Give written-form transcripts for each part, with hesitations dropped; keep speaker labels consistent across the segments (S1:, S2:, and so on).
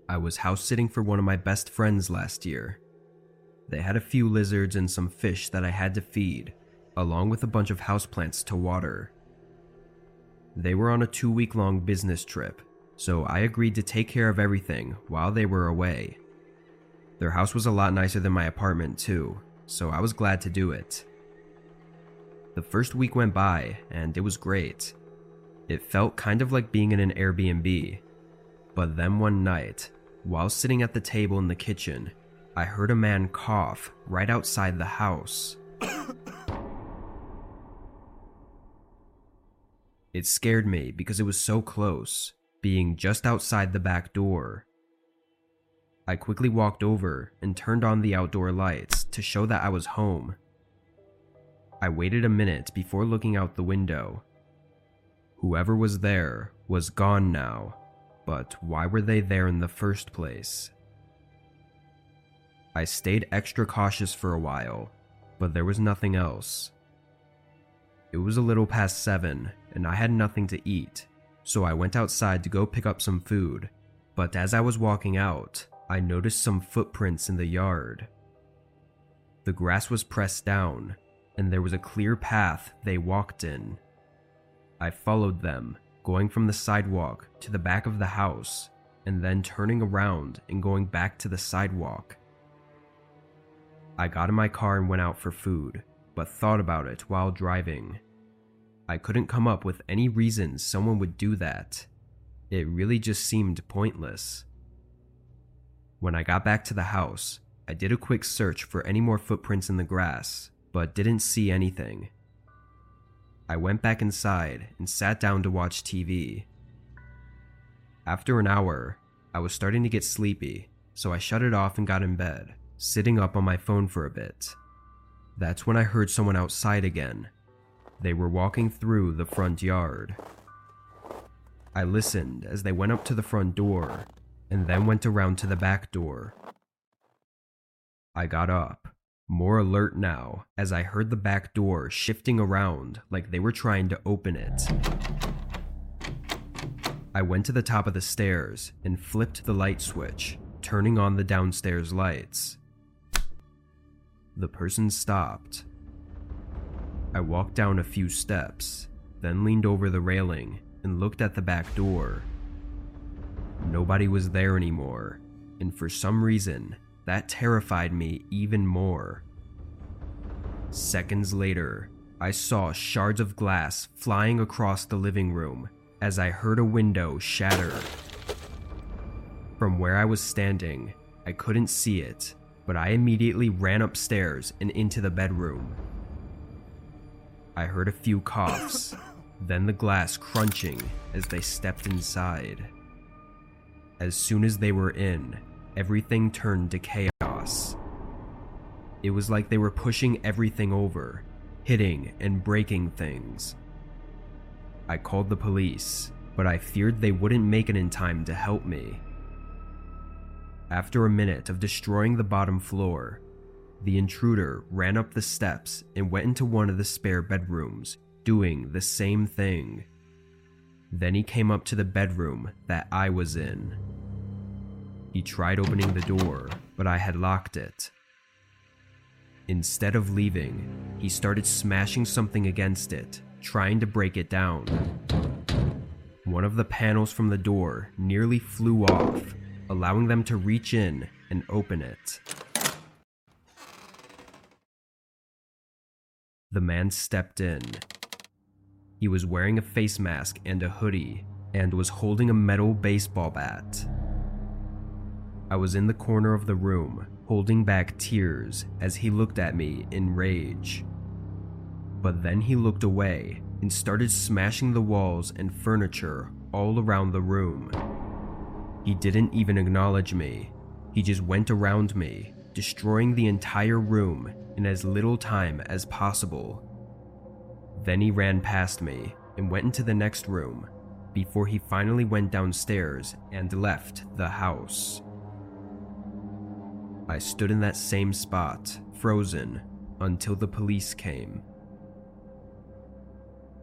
S1: I was house sitting for one of my best friends last year. They had a few lizards and some fish that I had to feed, along with a bunch of houseplants to water. They were on a 2-week-long business trip, so I agreed to take care of everything while they were away. Their house was a lot nicer than my apartment too, so I was glad to do it. The first week went by, and it was great. It felt kind of like being in an Airbnb. But then one night, while sitting at the table in the kitchen, I heard a man cough right outside the house. It scared me because it was so close, being just outside the back door. I quickly walked over and turned on the outdoor lights to show that I was home. I waited a minute before looking out the window. Whoever was there was gone now, but why were they there in the first place? I stayed extra cautious for a while, but there was nothing else. It was a little past 7, and I had nothing to eat, so I went outside to go pick up some food, but as I was walking out, I noticed some footprints in the yard. The grass was pressed down, and there was a clear path they walked in. I followed them, going from the sidewalk to the back of the house, and then turning around and going back to the sidewalk. I got in my car and went out for food, but thought about it while driving. I couldn't come up with any reason someone would do that. It really just seemed pointless. When I got back to the house, I did a quick search for any more footprints in the grass, but didn't see anything. I went back inside and sat down to watch TV. After an hour, I was starting to get sleepy, so I shut it off and got in bed, sitting up on my phone for a bit. That's when I heard someone outside again. They were walking through the front yard. I listened as they went up to the front door, and then went around to the back door. I got up, more alert now, as I heard the back door shifting around like they were trying to open it. I went to the top of the stairs and flipped the light switch, turning on the downstairs lights. The person stopped. I walked down a few steps, then leaned over the railing and looked at the back door. Nobody was there anymore, and for some reason, that terrified me even more. Seconds later, I saw shards of glass flying across the living room as I heard a window shatter. From where I was standing, I couldn't see it, but I immediately ran upstairs and into the bedroom. I heard a few coughs, then the glass crunching as they stepped inside. As soon as they were in, everything turned to chaos. It was like they were pushing everything over, hitting and breaking things. I called the police, but I feared they wouldn't make it in time to help me. After a minute of destroying the bottom floor, the intruder ran up the steps and went into one of the spare bedrooms, doing the same thing. Then he came up to the bedroom that I was in. He tried opening the door, but I had locked it. Instead of leaving, he started smashing something against it, trying to break it down. One of the panels from the door nearly flew off, allowing them to reach in and open it. The man stepped in. He was wearing a face mask and a hoodie, and was holding a metal baseball bat. I was in the corner of the room, holding back tears as he looked at me in rage. But then he looked away and started smashing the walls and furniture all around the room. He didn't even acknowledge me. He just went around me, destroying the entire room in as little time as possible. Then he ran past me and went into the next room before he finally went downstairs and left the house. I stood in that same spot, frozen, until the police came.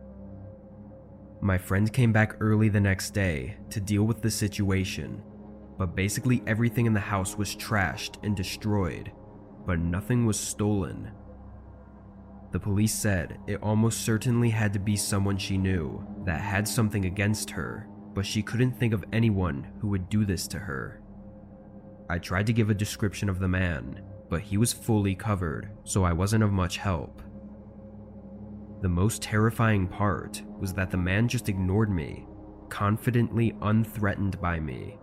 S1: My friend came back early the next day to deal with the situation. but basically everything in the house was trashed and destroyed, but nothing was stolen. The police said it almost certainly had to be someone she knew that had something against her, but she couldn't think of anyone who would do this to her. I tried to give a description of the man, but he was fully covered, so I wasn't of much help. The most terrifying part was that the man just ignored me, confidently unthreatened by me.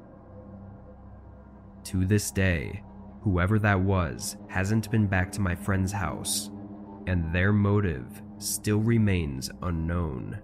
S1: To this day, whoever that was hasn't been back to my friend's house, and their motive still remains unknown.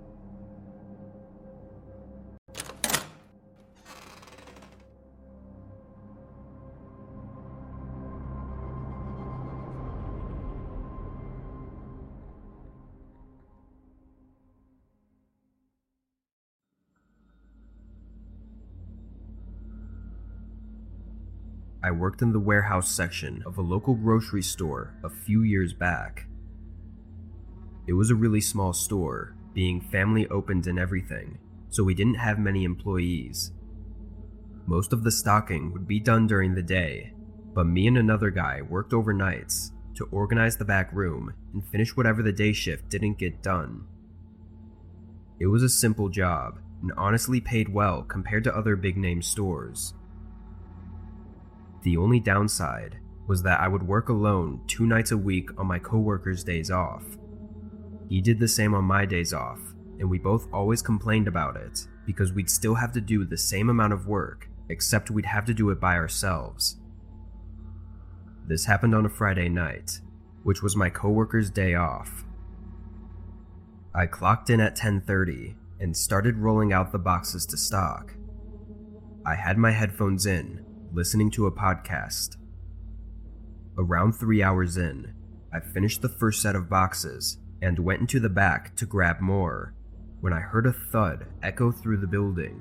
S1: I worked in the warehouse section of a local grocery store a few years back. It was a really small store, being family owned and everything, so we didn't have many employees. Most of the stocking would be done during the day, but me and another guy worked overnights to organize the back room and finish whatever the day shift didn't get done. It was a simple job and honestly paid well compared to other big-name stores. The only downside was that I would work alone 2 nights a week on my coworker's days off. He did the same on my days off, and we both always complained about it because we'd still have to do the same amount of work, except we'd have to do it by ourselves. This happened on a Friday night, which was my coworker's day off. I clocked in at 10:30 and started rolling out the boxes to stock. I had my headphones in, listening to a podcast. Around 3 hours in, I finished the first set of boxes and went into the back to grab more when I heard a thud echo through the building.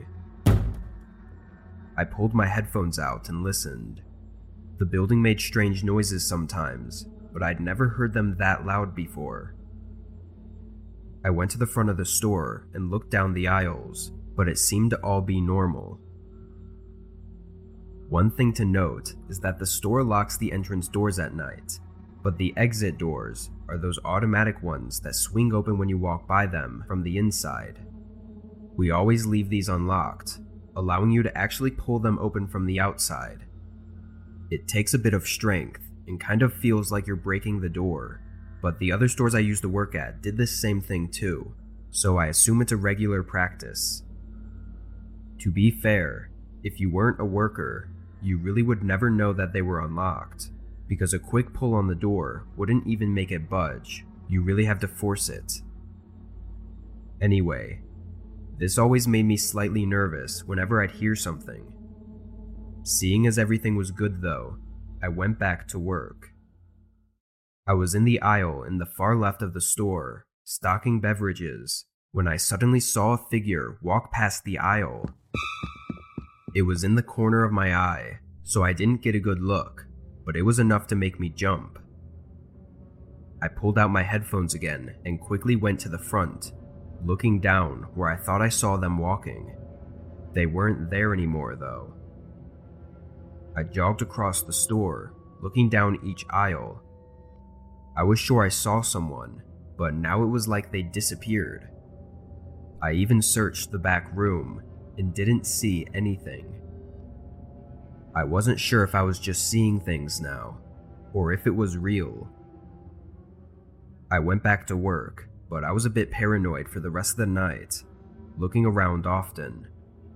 S1: I pulled my headphones out and listened. The building made strange noises sometimes, but I'd never heard them that loud before. I went to the front of the store and looked down the aisles, but it seemed to all be normal. One thing to note is that the store locks the entrance doors at night, but the exit doors are those automatic ones that swing open when you walk by them from the inside. We always leave these unlocked, allowing you to actually pull them open from the outside. It takes a bit of strength and kind of feels like you're breaking the door, but the other stores I used to work at did this same thing too, so I assume it's a regular practice. To be fair, if you weren't a worker, you really would never know that they were unlocked, because a quick pull on the door wouldn't even make it budge. You really have to force it. Anyway, this always made me slightly nervous whenever I'd hear something. Seeing as everything was good though, I went back to work. I was in the aisle in the far left of the store, stocking beverages, when I suddenly saw a figure walk past the aisle. It was in the corner of my eye, so I didn't get a good look, but it was enough to make me jump. I pulled out my headphones again and quickly went to the front, looking down where I thought I saw them walking. They weren't there anymore though. I jogged across the store, looking down each aisle. I was sure I saw someone, but now it was like they disappeared. I even searched the back room and didn't see anything. I wasn't sure if I was just seeing things now, or if it was real. I went back to work, but I was a bit paranoid for the rest of the night, looking around often.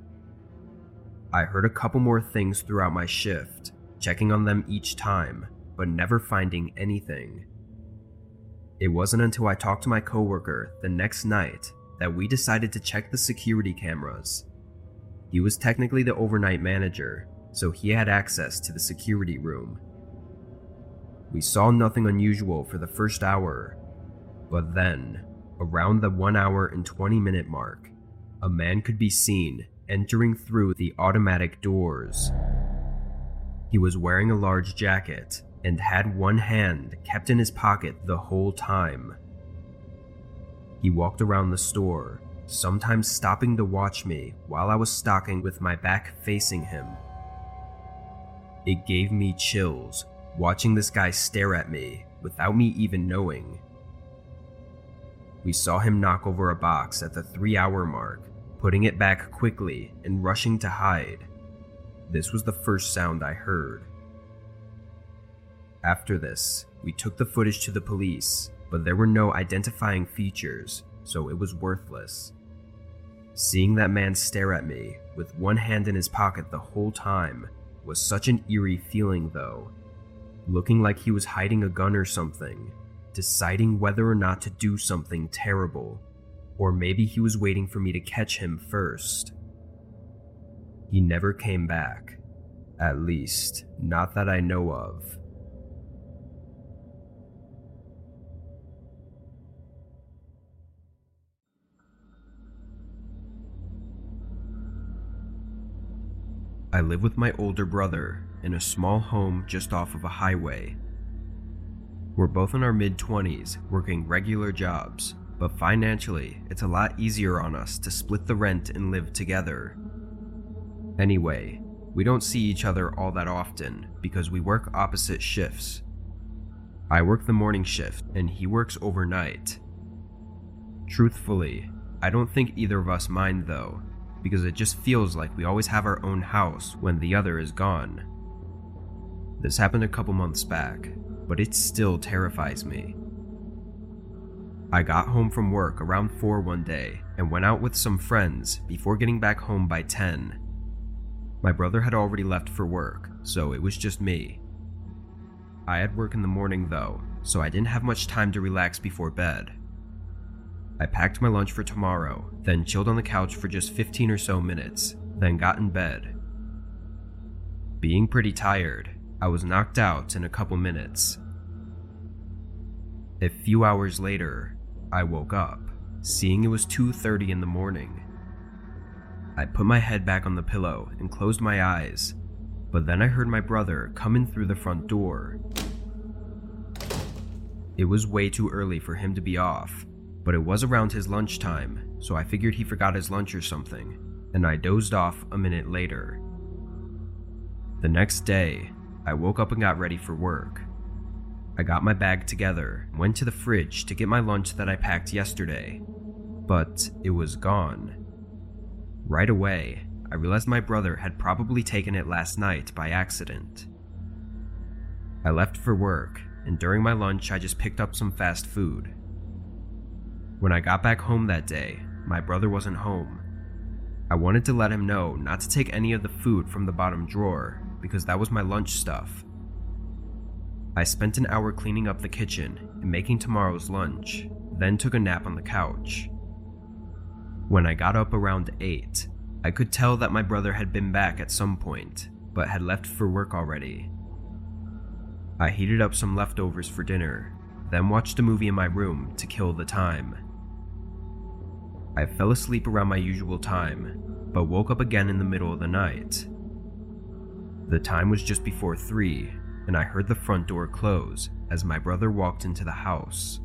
S1: I heard a couple more things throughout my shift, checking on them each time, but never finding anything. It wasn't until I talked to my coworker the next night that we decided to check the security cameras. He was technically the overnight manager, so he had access to the security room. We saw nothing unusual for the first hour, but then, around the 1 hour and 20-minute mark, a man could be seen entering through the automatic doors. He was wearing a large jacket and had one hand kept in his pocket the whole time. He walked around the store, sometimes stopping to watch me while I was stocking with my back facing him. It gave me chills watching this guy stare at me without me even knowing. We saw him knock over a box at the 3-hour mark, putting it back quickly and rushing to hide. This was the first sound I heard. After this, we took the footage to the police, but there were no identifying features, so it was worthless. Seeing that man stare at me with one hand in his pocket the whole time was such an eerie feeling though, looking like he was hiding a gun or something, deciding whether or not to do something terrible, or maybe he was waiting for me to catch him first. He never came back, at least not that I know of. I live with my older brother in a small home just off of a highway. We're both in our mid-20s working regular jobs, but financially it's a lot easier on us to split the rent and live together. Anyway, we don't see each other all that often because we work opposite shifts. I work the morning shift and he works overnight. Truthfully, I don't think either of us mind though, because it just feels like we always have our own house when the other is gone. This happened a couple months back, but it still terrifies me. I got home from work around 4 one day and went out with some friends before getting back home by 10. My brother had already left for work, so it was just me. I had work in the morning though, so I didn't have much time to relax before bed. I packed my lunch for tomorrow, then chilled on the couch for just 15 or so minutes, then got in bed. Being pretty tired, I was knocked out in a couple minutes. A few hours later, I woke up, seeing it was 2:30 in the morning. I put my head back on the pillow and closed my eyes, but then I heard my brother come in through the front door. It was way too early for him to be off, but it was around his lunchtime, so I figured he forgot his lunch or something, and I dozed off a minute later. The next day, I woke up and got ready for work. I got my bag together, went to the fridge to get my lunch that I packed yesterday, but it was gone. Right away, I realized my brother had probably taken it last night by accident. I left for work, and during my lunch I just picked up some fast food. When I got back home that day, my brother wasn't home. I wanted to let him know not to take any of the food from the bottom drawer, because that was my lunch stuff. I spent an hour cleaning up the kitchen and making tomorrow's lunch, then took a nap on the couch. When I got up around 8, I could tell that my brother had been back at some point, but had left for work already. I heated up some leftovers for dinner, then watched a movie in my room to kill the time. I fell asleep around my usual time, but woke up again in the middle of the night. The time was just before 3, and I heard the front door close as my brother walked into the house.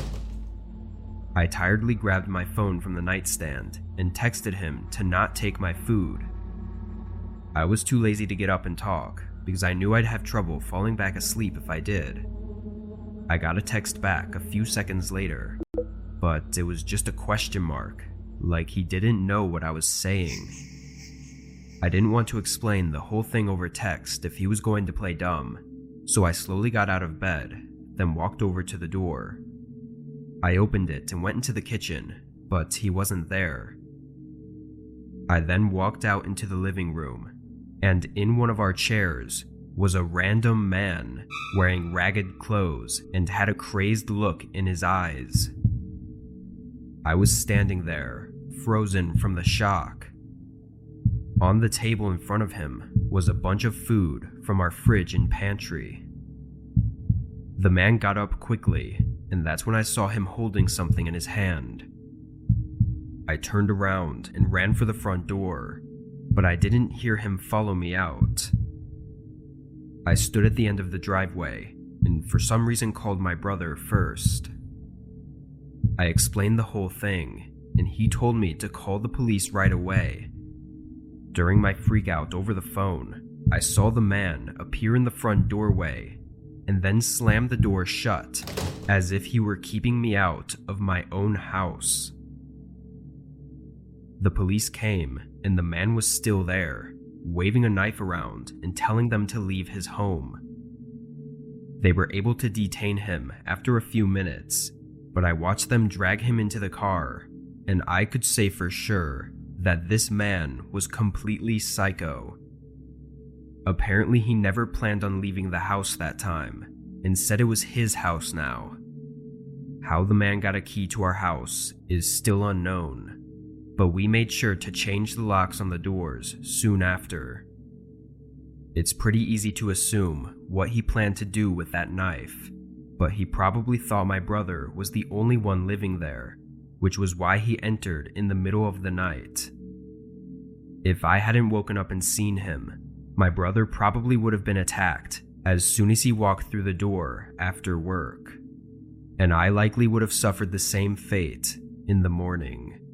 S1: I tiredly grabbed my phone from the nightstand and texted him to not take my food. I was too lazy to get up and talk because I knew I'd have trouble falling back asleep if I did. I got a text back a few seconds later, but it was just a question mark, like he didn't know what I was saying. I didn't want to explain the whole thing over text if he was going to play dumb, so I slowly got out of bed, then walked over to the door. I opened it and went into the kitchen, but he wasn't there. I then walked out into the living room, and in one of our chairs was a random man wearing ragged clothes and had a crazed look in his eyes. I was standing there, frozen from the shock. On the table in front of him was a bunch of food from our fridge and pantry. The man got up quickly, and that's when I saw him holding something in his hand. I turned around and ran for the front door, but I didn't hear him follow me out. I stood at the end of the driveway, and for some reason called my brother first. I explained the whole thing, and he told me to call the police right away. During my freakout over the phone, I saw the man appear in the front doorway and then slam the door shut as if he were keeping me out of my own house. The police came and the man was still there, waving a knife around and telling them to leave his home. They were able to detain him after a few minutes, but I watched them drag him into the car, and I could say for sure that this man was completely psycho. Apparently, he never planned on leaving the house that time, and said it was his house now. How the man got a key to our house is still unknown, but we made sure to change the locks on the doors soon after. It's pretty easy to assume what he planned to do with that knife, but he probably thought my brother was the only one living there, which was why he entered in the middle of the night. If I hadn't woken up and seen him, my brother probably would have been attacked as soon as he walked through the door after work, and I likely would have suffered the same fate in the morning.